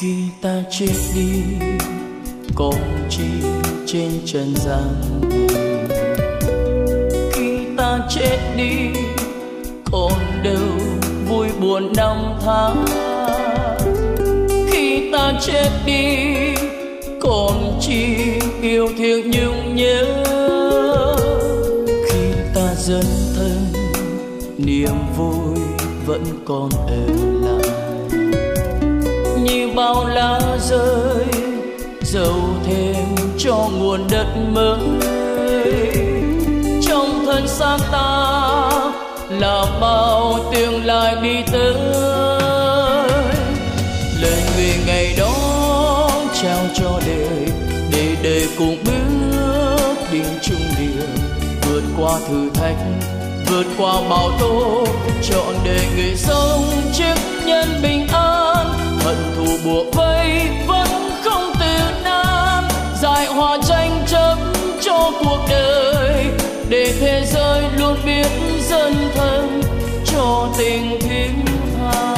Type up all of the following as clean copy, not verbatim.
Khi ta chết đi còn chi trên trần gian này, khi ta chết đi còn đâu vui buồn năm tháng, khi ta chết đi còn chi yêu thương nhung nhớ, khi ta dấn thân niềm vui vẫn còn ở lại. Như bao lá rơi dầu thêm cho nguồn đất mới, trong thân xác ta là bao tương lai đi tới. Lời người ngày đó trao cho đời, để đời cùng bước đi chung đường, vượt qua thử thách, vượt qua bão tố, trọn đời người sống trước nhân bình an. Hận thù buộc vây vẫn không từ nan, giải hòa tranh chấp cho cuộc đời, để thế giới luôn biết dấn thân cho tình thiết tha.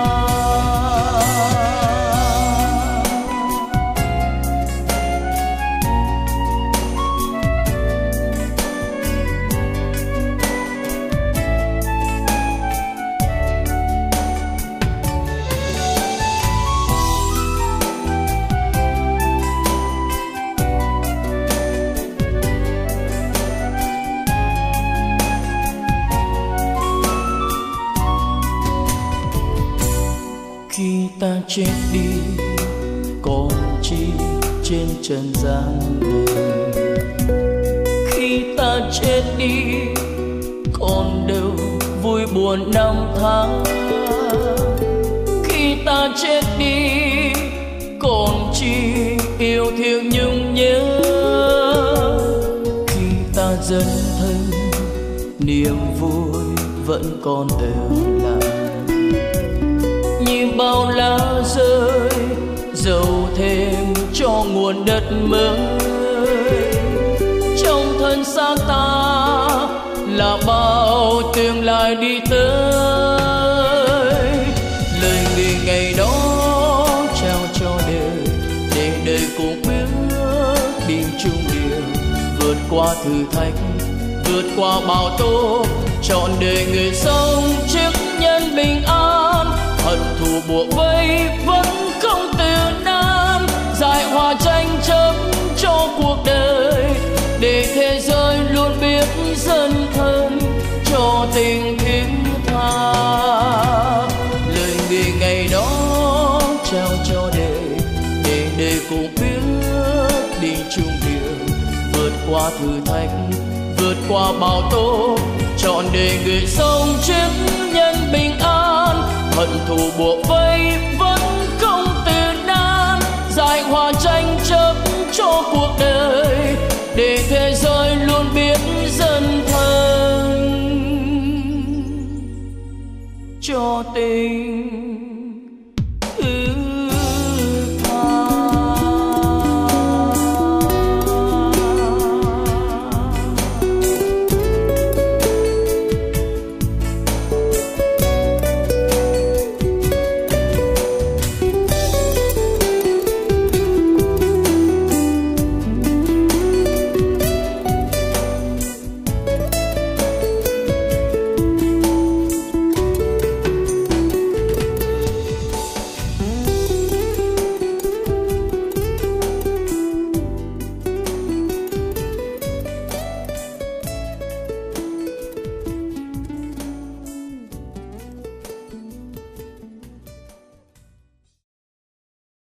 Khi ta chết đi còn chi trên trần gian này, khi ta chết đi còn đâu vui buồn năm tháng, khi ta chết đi còn chi yêu thương nhung nhớ, khi ta dấn thân niềm vui vẫn còn ở lại. Như bao lá rơi dầu thêm cho nguồn đất mới, trong thân xác ta là bao tương lai đi tới. Lời người ngày đó trao cho đời, để đời cùng bước đi chung đường, vượt qua thử thách, vượt qua bão tố, trọn đời người sống trước nhân bình an. Hận thù buộc vây vẫn không từ nan, giải hòa tranh chấp cho cuộc đời, để thế giới luôn biết dấn thân cho tình thiết tha. Lời người ngày đó trao cho đời, để đời cùng bước đi chung đường, vượt qua thử thách, vượt qua bão tố, trọn đời người sống trước nhân bình an. Hận thù buộc vây